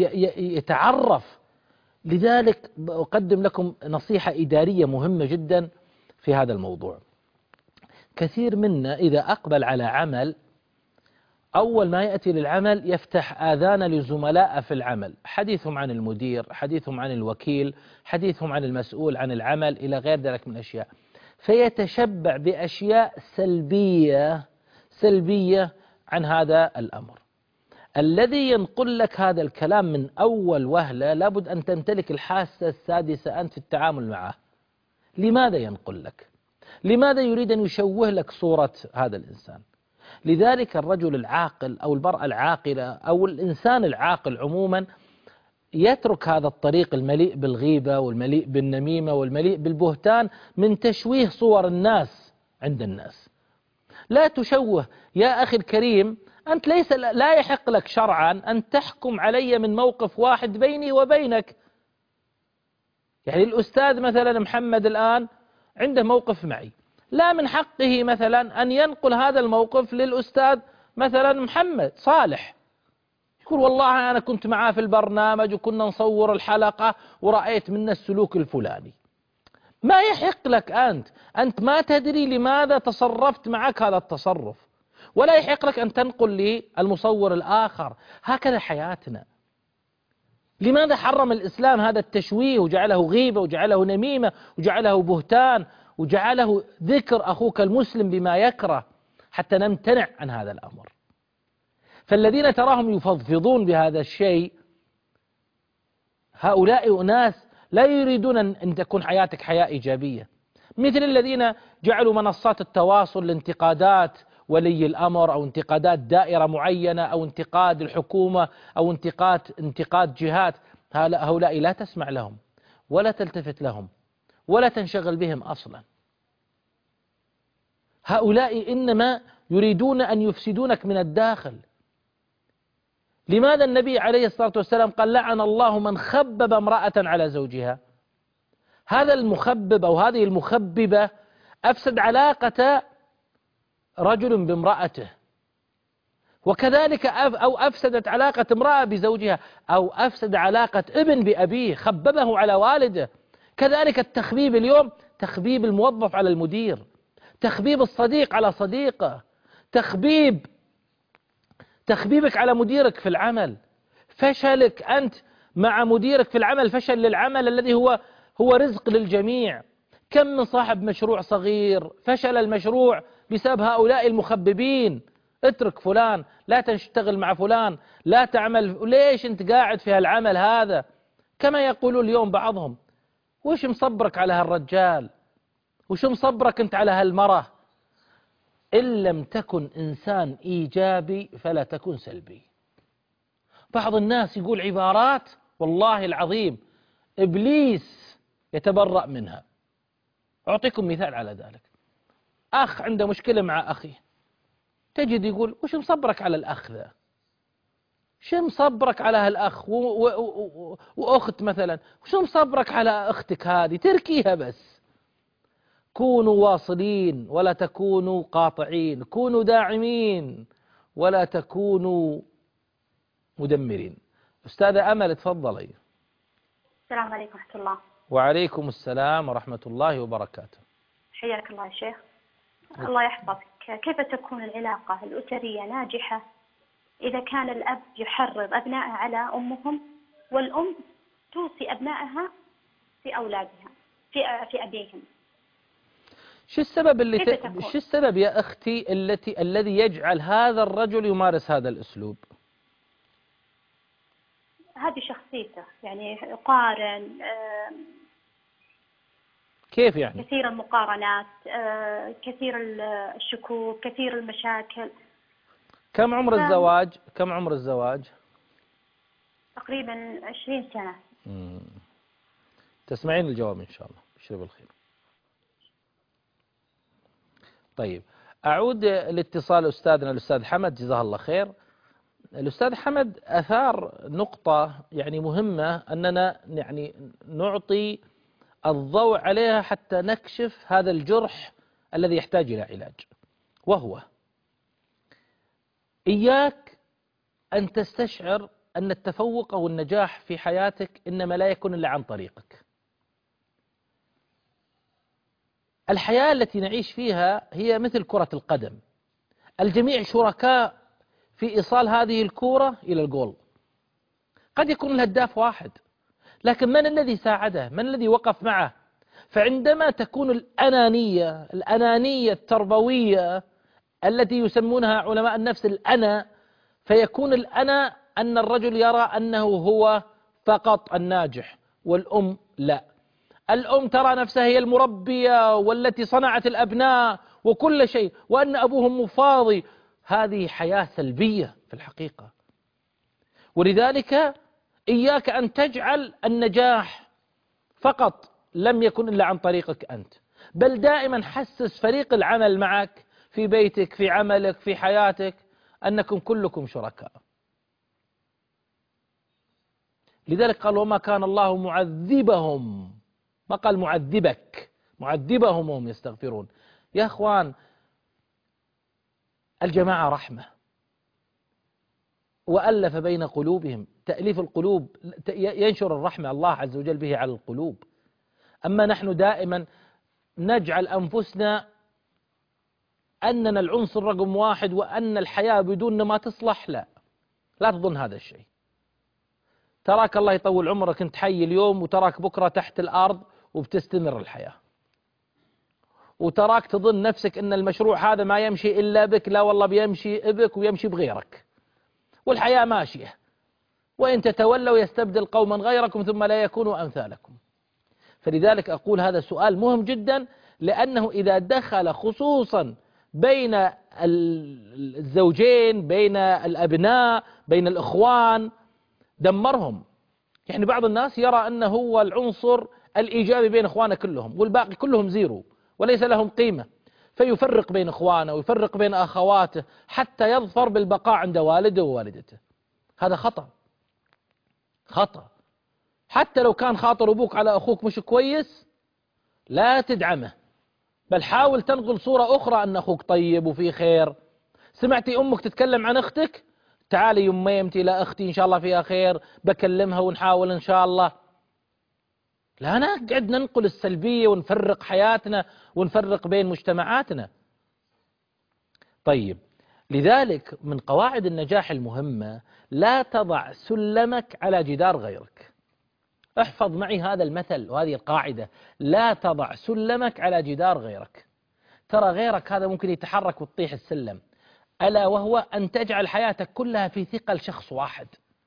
يتعرف. لذلك أقدم لكم نصيحة إدارية مهمة جدا في هذا الموضوع. كثير منا إذا أقبل على عمل، أول ما يأتي للعمل يفتح آذان لزملاء في العمل، حديثهم عن المدير، حديثهم عن الوكيل، حديثهم عن المسؤول عن العمل إلى غير ذلك من الأشياء، فيتشبع بأشياء سلبية سلبية عن هذا الأمر. الذي ينقل لك هذا الكلام من أول وهلة لابد أن تمتلك الحاسة السادسة أنت في التعامل معه. لماذا ينقل لك؟ لماذا يريد أن يشوه لك صورة هذا الإنسان؟ لذلك الرجل العاقل أو المرأة العاقلة أو الإنسان العاقل عموما يترك هذا الطريق المليء بالغيبة والمليء بالنميمة والمليء بالبهتان من تشويه صور الناس عند الناس. لا تشوه يا أخي الكريم، أنت ليس لا يحق لك شرعا أن تحكم علي من موقف واحد بيني وبينك. يعني الأستاذ مثلا محمد الآن عنده موقف معي، لا من حقه مثلا أن ينقل هذا الموقف للأستاذ مثلا محمد صالح، يقول والله أنا كنت معاه في البرنامج وكنا نصور الحلقة ورأيت منا السلوك الفلاني. ما يحق لك أنت، أنت ما تدري لماذا تصرفت معك هذا التصرف، ولا يحق لك أن تنقل لي المصور الآخر. هكذا حياتنا. لماذا حرم الإسلام هذا التشويه وجعله غيبة وجعله نميمة وجعله بهتان وجعله ذكر أخوك المسلم بما يكره، حتى نمتنع عن هذا الأمر. فالذين تراهم يفضفضون بهذا الشيء هؤلاء أناس لا يريدون أن تكون حياتك حياة إيجابية، مثل الذين جعلوا منصات التواصل لانتقادات ولي الأمر أو انتقادات دائرة معينة أو انتقاد الحكومة أو انتقاد انتقاد جهات. هؤلاء لا تسمع لهم ولا تلتفت لهم ولا تنشغل بهم أصلا. هؤلاء إنما يريدون أن يفسدونك من الداخل. لماذا النبي عليه الصلاة والسلام قال لعن الله من خبب امرأة على زوجها؟ هذا المخبب أو هذه المخببة أفسد علاقة رجل بامرأته، وكذلك أف أو أفسدت علاقة امرأة بزوجها، أو أفسد علاقة ابن بأبيه، خببه على والده. كذلك التخبيب اليوم، تخبيب الموظف على المدير، تخبيب الصديق على صديقه، تخبيب تخبيبك على مديرك في العمل، فشلك أنت مع مديرك في العمل فشل للعمل الذي هو هو رزق للجميع. كم من صاحب مشروع صغير فشل المشروع بسبب هؤلاء المخببين. اترك فلان، لا تشتغل مع فلان، لا تعمل، ليش انت قاعد في هالعمل هذا؟ كما يقولون اليوم بعضهم: وش مصبرك على هالرجال؟ وش مصبرك انت على هالمرة؟ إن لم تكن إنسان إيجابي فلا تكن سلبي. بعض الناس يقول عبارات والله العظيم إبليس يتبرأ منها. أعطيكم مثال على ذلك. أخ عنده مشكلة مع أخيه، تجد يقول: وش مصبرك على الأخ ذا؟ شو مصبرك على هالأخ؟ و... و... و... وأخت مثلا، وشو مصبرك على أختك هذه؟ تركيها بس. كونوا واصلين ولا تكونوا قاطعين، كونوا داعمين ولا تكونوا مدمرين. أستاذة أمل تفضلي. السلام عليكم ورحمة الله. وعليكم السلام ورحمة الله وبركاته. حياك الله يا شيخ. الله يحفظك. كيف تكون العلاقة الأسرية ناجحة إذا كان الأب يحرض أبنائه على أمهم، والأم توصي أبنائها في أولادها في في أبيهم؟ شو السبب اللي ت... شو السبب يا أختي التي الذي يجعل هذا الرجل يمارس هذا الأسلوب؟ هذه شخصيته، يعني يقارن. كيف يعني؟ كثير المقارنات، كثير الشكوك، كثير المشاكل. كم عمر ف... الزواج؟ كم عمر الزواج؟ تقريبا عشرين سنة. مم. تسمعين الجواب إن شاء الله. بشر بالخير. طيب، أعود لاتصال أستاذنا الأستاذ حمد جزاه الله خير. الأستاذ حمد أثار نقطة يعني مهمة أننا يعني نعطي الضوء عليها حتى نكشف هذا الجرح الذي يحتاج إلى علاج، وهو: إياك أن تستشعر أن التفوق أو النجاح في حياتك إنما لا يكون إلا عن طريقك. الحياة التي نعيش فيها هي مثل كرة القدم، الجميع شركاء في إيصال هذه الكرة إلى الجول. قد يكون الهداف واحد، لكن من الذي ساعده؟ من الذي وقف معه؟ فعندما تكون الأنانية الأنانية التربوية التي يسمونها علماء النفس الأنا، فيكون الأنا أن الرجل يرى أنه هو فقط الناجح والأم لا. الأم ترى نفسها هي المربية والتي صنعت الأبناء وكل شيء، وأن أبوهم مفاضي. هذه حياة سلبية في الحقيقة. ولذلك إياك أن تجعل النجاح فقط لم يكن إلا عن طريقك أنت، بل دائما حسس فريق العمل معك في بيتك، في عملك، في حياتك، أنكم كلكم شركاء. لذلك قال: وما كان الله معذبهم، ما قال معذبك، معذبهم وهم يستغفرون. يا أخوان، الجماعة رحمة، وألف بين قلوبهم. تأليف القلوب ينشر الرحمة الله عز وجل به على القلوب. أما نحن دائما نجعل أنفسنا أننا العنصر رقم واحد، وأن الحياة بدون ما تصلح. لا، لا تظن هذا الشيء. تراك الله يطول عمرك أنت حي اليوم، وتراك بكرة تحت الأرض وبتستمر الحياة. وتراك تظن نفسك أن المشروع هذا ما يمشي إلا بك. لا والله، بيمشي بك ويمشي بغيرك، والحياة ماشية. وإن تتولوا يستبدل قوما غيركم ثم لا يكونوا أمثالكم. فلذلك أقول هذا سؤال مهم جدا، لأنه إذا دخل خصوصا بين الزوجين، بين الأبناء، بين الإخوان، دمرهم. يعني بعض الناس يرى أنه هو العنصر الإيجابي بين إخوانه كلهم، والباقي كلهم زيرو وليس لهم قيمة، فيفرق بين إخوانه ويفرق بين أخواته حتى يظفر بالبقاء عند والده ووالدته. هذا خطأ، خطأ. حتى لو كان خاطر أبوك على أخوك مش كويس، لا تدعمه، بل حاول تنقل صورة أخرى أن أخوك طيب وفي خير. سمعتي أمك تتكلم عن أختك؟ تعالي يميمتي إلى أختي إن شاء الله فيها خير، بكلمها ونحاول إن شاء الله. لا نقعد ننقل السلبية ونفرق حياتنا ونفرق بين مجتمعاتنا. طيب، لذلك من قواعد النجاح المهمة لا تضع سلمك على جدار غيرك. احفظ معي هذا المثل وهذه القاعدة، لا تضع سلمك على جدار غيرك. ترى غيرك هذا ممكن يتحرك وتطيح السلم، ألا وهو أن تجعل حياتك كلها في ثقل شخص واحد.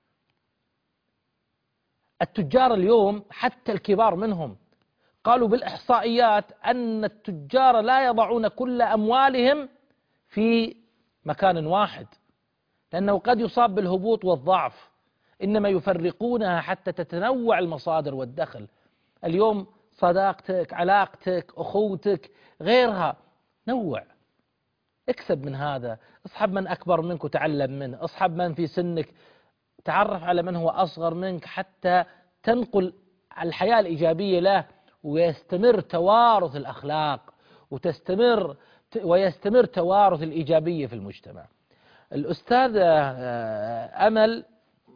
التجار اليوم حتى الكبار منهم قالوا بالإحصائيات أن التجار لا يضعون كل أموالهم في مكان واحد، لأنه قد يصاب بالهبوط والضعف، إنما يفرقونها حتى تتنوع المصادر والدخل. اليوم صداقتك، علاقتك، أخوتك، غيرها، نوع، اكسب من هذا، اصحب من أكبر منك وتعلم منه، اصحب من في سنك، تعرف على من هو أصغر منك حتى تنقل الحياة الإيجابية له، ويستمر توارث الأخلاق وتستمر ويستمر توارث الإيجابية في المجتمع. الأستاذة أمل،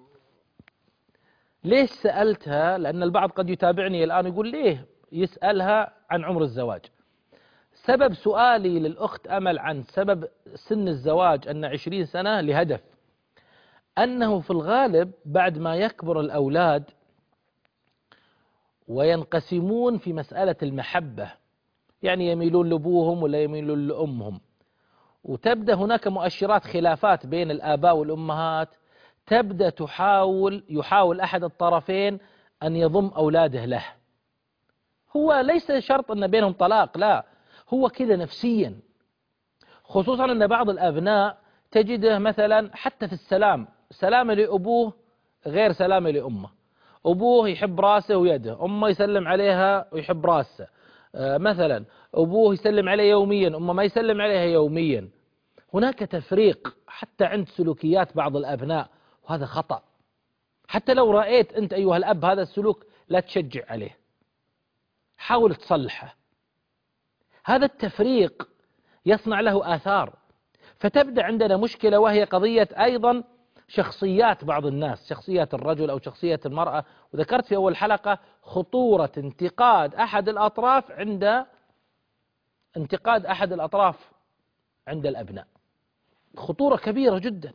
ليش سألتها؟ لأن البعض قد يتابعني الآن يقول ليه يسألها عن عمر الزواج. سبب سؤالي للأخت أمل عن سبب سن الزواج أن عشرين سنة لهدف، أنه في الغالب بعد ما يكبر الأولاد وينقسمون في مسألة المحبة، يعني يميلون لأبوهم ولا يميلون لأمهم، وتبدأ هناك مؤشرات خلافات بين الآباء والأمهات، تبدأ تحاول يحاول أحد الطرفين أن يضم أولاده له. هو ليس شرط أن بينهم طلاق، لا، هو كذا نفسيا، خصوصا أن بعض الأبناء تجده مثلا حتى في السلام، سلامه لأبوه غير سلامه لأمه، أبوه يحب راسه ويده، أمه يسلم عليها ويحب راسه، آه مثلا أبوه يسلم عليه يوميا، أمه ما يسلم عليها يوميا. هناك تفريق حتى عند سلوكيات بعض الأبناء، وهذا خطأ. حتى لو رأيت أنت أيها الأب هذا السلوك لا تشجع عليه، حاول تصلحه. هذا التفريق يصنع له آثار، فتبدأ عندنا مشكلة، وهي قضية أيضا شخصيات بعض الناس، شخصية الرجل أو شخصية المرأة. وذكرت في أول حلقة خطورة انتقاد أحد الأطراف عند انتقاد أحد الأطراف عند الأبناء، خطورة كبيرة جدا.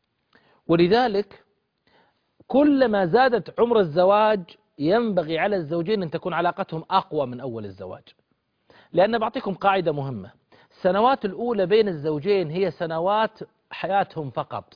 ولذلك كلما زادت عمر الزواج ينبغي على الزوجين أن تكون علاقتهم أقوى من أول الزواج، لأن بعطيكم قاعدة مهمة، السنوات الأولى بين الزوجين هي سنوات حياتهم فقط،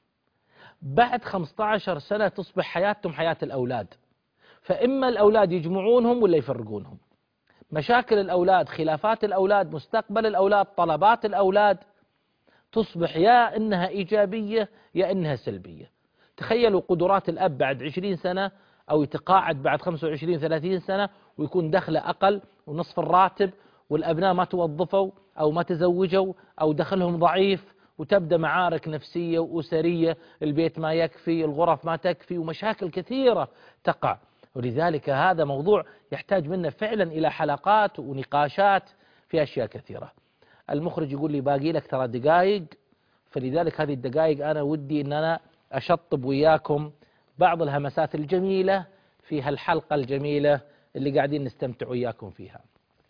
بعد خمسة عشر سنة تصبح حياتهم حياة الأولاد، فإما الأولاد يجمعونهم ولا يفرقونهم. مشاكل الأولاد، خلافات الأولاد، مستقبل الأولاد، طلبات الأولاد، تصبح يا إنها إيجابية يا إنها سلبية. تخيلوا قدرات الأب بعد عشرين سنة، أو يتقاعد بعد خمسة وعشرين ثلاثين سنة ويكون دخله أقل ونصف الراتب، والأبناء ما توظفوا أو ما تزوجوا أو دخلهم ضعيف، وتبدأ معارك نفسية وأسرية، البيت ما يكفي، الغرف ما تكفي، ومشاكل كثيرة تقع. ولذلك هذا موضوع يحتاج منا فعلا إلى حلقات ونقاشات في أشياء كثيرة. المخرج يقول لي باقي لك ترى دقائق، فلذلك هذه الدقائق أنا ودي أن أنا أشطب وياكم بعض الهمسات الجميلة في هالحلقة الجميلة اللي قاعدين نستمتع وياكم فيها.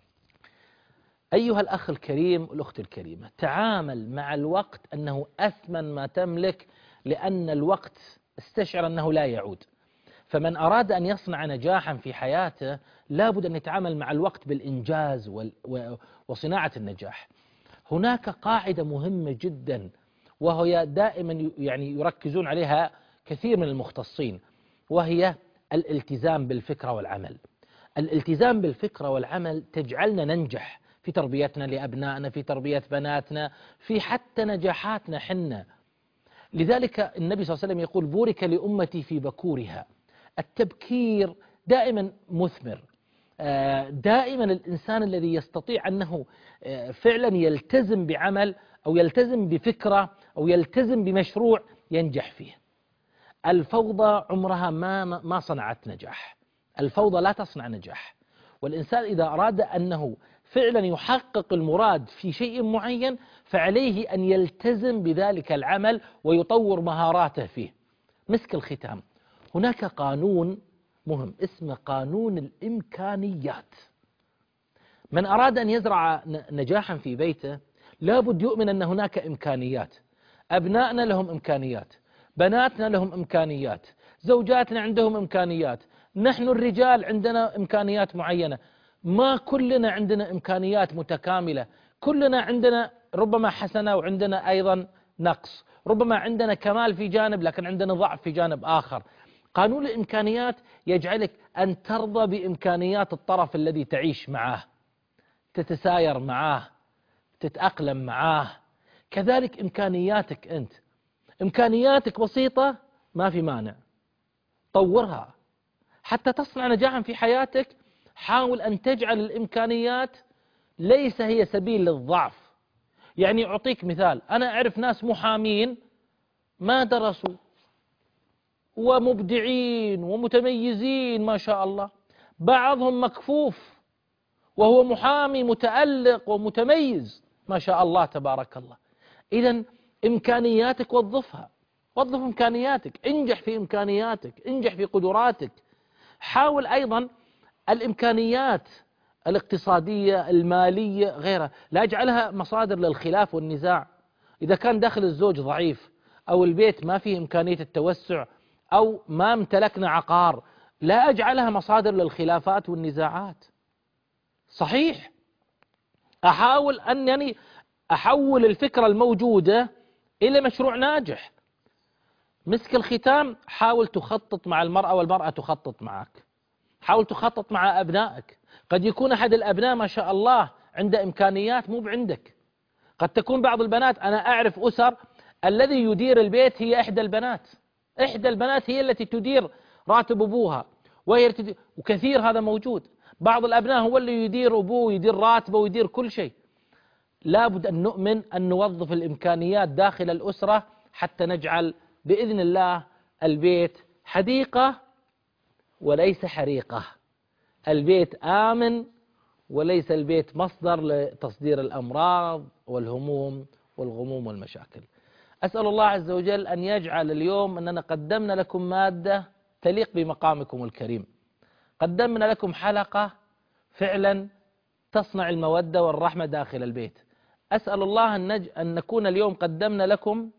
أيها الأخ الكريم والأخت الكريمة، تعامل مع الوقت أنه أثمن ما تملك، لأن الوقت استشعر أنه لا يعود. فمن أراد أن يصنع نجاحا في حياته لابد أن يتعامل مع الوقت بالإنجاز وصناعة النجاح. هناك قاعدة مهمة جدا وهي دائما يعني يركزون عليها كثير من المختصين، وهي الالتزام بالفكرة والعمل. الالتزام بالفكرة والعمل تجعلنا ننجح في تربيتنا لأبنائنا، في تربية بناتنا، في حتى نجاحاتنا حنا. لذلك النبي صلى الله عليه وسلم يقول بورك لأمتي في بكورها. التبكير دائما مثمر، دائما الإنسان الذي يستطيع أنه فعلا يلتزم بعمل أو يلتزم بفكرة أو يلتزم بمشروع ينجح فيه. الفوضى عمرها ما ما صنعت نجاح، الفوضى لا تصنع نجاح. والإنسان إذا أراد أنه فعلا يحقق المراد في شيء معين، فعليه أن يلتزم بذلك العمل ويطور مهاراته فيه. مسك الختام، هناك قانون مهم اسمه قانون الإمكانيات. من أراد أن يزرع نجاحا في بيته لابد يؤمن أن هناك إمكانيات. أبنائنا لهم إمكانيات، بناتنا لهم إمكانيات، زوجاتنا عندهم إمكانيات، نحن الرجال عندنا إمكانيات معينة. ما كلنا عندنا إمكانيات متكاملة، كلنا عندنا ربما حسنة وعندنا أيضا نقص، ربما عندنا كمال في جانب لكن عندنا ضعف في جانب آخر. قانون الإمكانيات يجعلك أن ترضى بإمكانيات الطرف الذي تعيش معه، تتساير معه، تتأقلم معه. كذلك إمكانياتك أنت، إمكانياتك بسيطة ما في مانع، طورها حتى تصنع نجاحا في حياتك. حاول أن تجعل الإمكانيات ليس هي سبيل للضعف. يعني أعطيك مثال، أنا أعرف ناس محامين ما درسوا ومبدعين ومتميزين ما شاء الله، بعضهم مكفوف وهو محامي متألق ومتميز ما شاء الله تبارك الله. إذن إمكانياتك وظفها، وظف إمكانياتك، انجح في إمكانياتك، انجح في قدراتك. حاول أيضا الإمكانيات الاقتصادية المالية غيرها لا أجعلها مصادر للخلاف والنزاع. إذا كان دخل الزوج ضعيف أو البيت ما فيه إمكانية التوسع أو ما امتلكنا عقار، لا أجعلها مصادر للخلافات والنزاعات. صحيح، أحاول أنني أحول الفكرة الموجودة إلى مشروع ناجح. مسك الختام، حاول تخطط مع المرأة والمرأة تخطط معك، حاول تخطط مع أبنائك. قد يكون أحد الأبناء ما شاء الله عنده إمكانيات مو بعندك، قد تكون بعض البنات، أنا أعرف أسر الذي يدير البيت هي إحدى البنات، إحدى البنات هي التي تدير راتب أبوها، وهي تدير، وكثير هذا موجود. بعض الأبناء هو اللي يدير أبوه ويدير راتبه ويدير كل شيء. لابد أن نؤمن أن نوظف الإمكانيات داخل الأسرة حتى نجعل بإذن الله البيت حديقة وليس حريقة، البيت آمن وليس البيت مصدر لتصدير الأمراض والهموم والغموم والمشاكل. أسأل الله عز وجل أن يجعل اليوم أننا قدمنا لكم مادة تليق بمقامكم الكريم، قدمنا لكم حلقة فعلا تصنع المودة والرحمة داخل البيت. أسأل الله أن, نج... أن نكون اليوم قدمنا لكم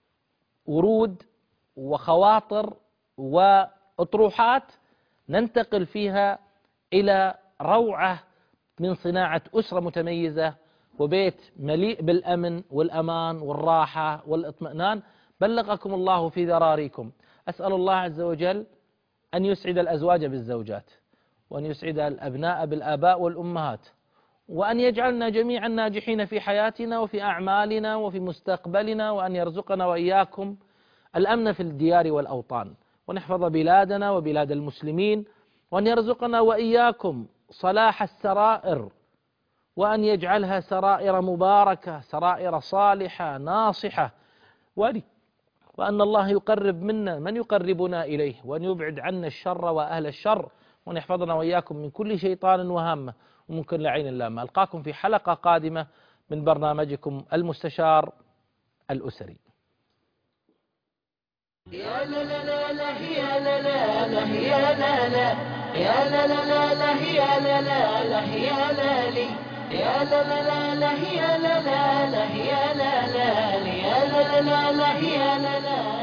ورود وخواطر وأطروحات ننتقل فيها إلى روعة من صناعة أسرة متميزة وبيت مليء بالأمن والأمان والراحة والاطمئنان. بلغكم الله في ذراريكم. أسأل الله عز وجل أن يسعد الأزواج بالزوجات، وأن يسعد الأبناء بالآباء والأمهات، وأن يجعلنا جميعا ناجحين في حياتنا وفي أعمالنا وفي مستقبلنا، وأن يرزقنا وإياكم الأمن في الديار والأوطان، ونحفظ بلادنا وبلاد المسلمين، وأن يرزقنا وإياكم صلاح السرائر، وأن يجعلها سرائر مباركة، سرائر صالحة ناصحة، وأن الله يقرب منا من يقربنا إليه، وأن يبعد عنا الشر وأهل الشر، وأن يحفظنا وإياكم من كل شيطان وهامة ومن كل عين لامة. ألقاكم في حلقة قادمة من برنامجكم المستشار الأسري. يا لا لا لا لا يا لا لا لا يا لا لا يا لا لا لا لا يا لا لا لا يا لا لي يا لا لا لا لا يا لا لا لا يا لا لا يا لا لا لا يا لا لا